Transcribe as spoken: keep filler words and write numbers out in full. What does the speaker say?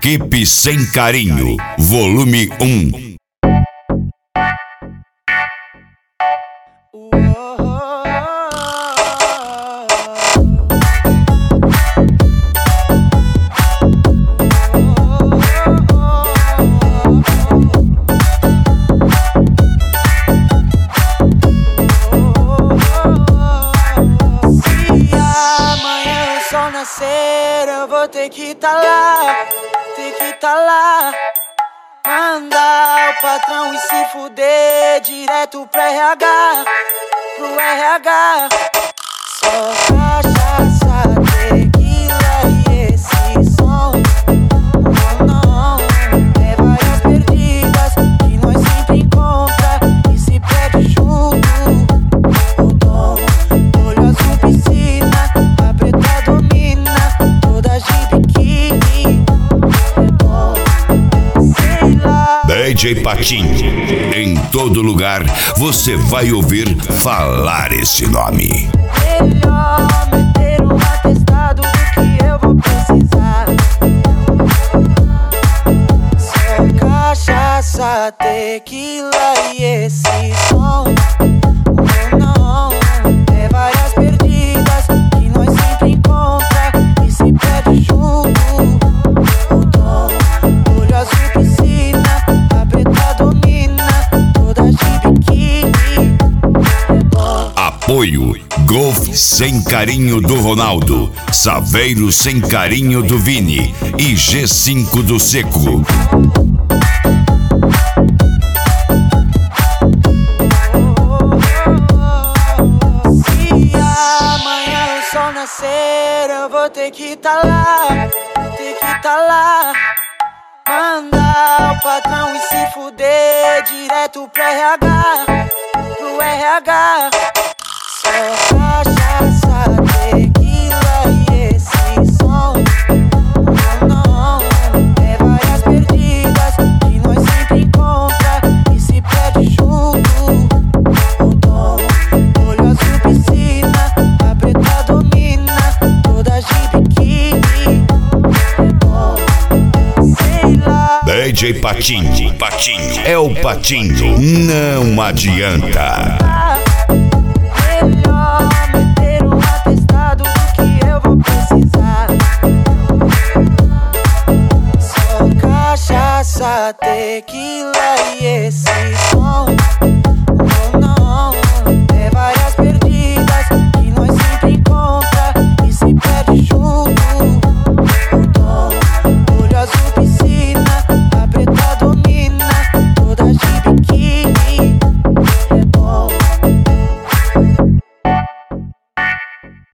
Equipe Sem Carinho, volume um. Eu vou ter que tá lá, ter que tá lá. Mandar o patrão e se fuder direto pro R H, pro R H. Só cachaça, tequila e esse som. Não, não, é várias perdidas que nós sempre encontra e se perde junto. O dom, olho azul, piscina, a preta domina, toda de biquíni. É bom, sei lá. D J Patinho, em todo lugar você vai ouvir falar esse nome. Melhor meter um atestado do que eu vou precisar. Só cachaça, tequila e esse som. Não, não, é várias perdidas que nós sempre encontra e se perde junto. O dom, olho azul, piscina, a preta domina, toda de biquíni. É bom. Apoio Golf Sem Carinho do Ronaldo, Saveiro Sem Carinho do Vini e G cinco do Seco. Se amanhã o sol nascer, eu vou ter que tá lá, ter que tá lá. Mandar o patrão e se fuder direto pro R H, pro R H. Só cachaça, tequila e esse som. Não, não, é várias perdidas que nós sempre encontra e se perde junto. O dom, olho azul, piscina, a preta domina, toda de biquíni. É bom, sei lá. D J Patinho, Patinho é o Patinho, não adianta. Melhor meter um atestado do que eu vou precisar. Só cachaça, tequila e esse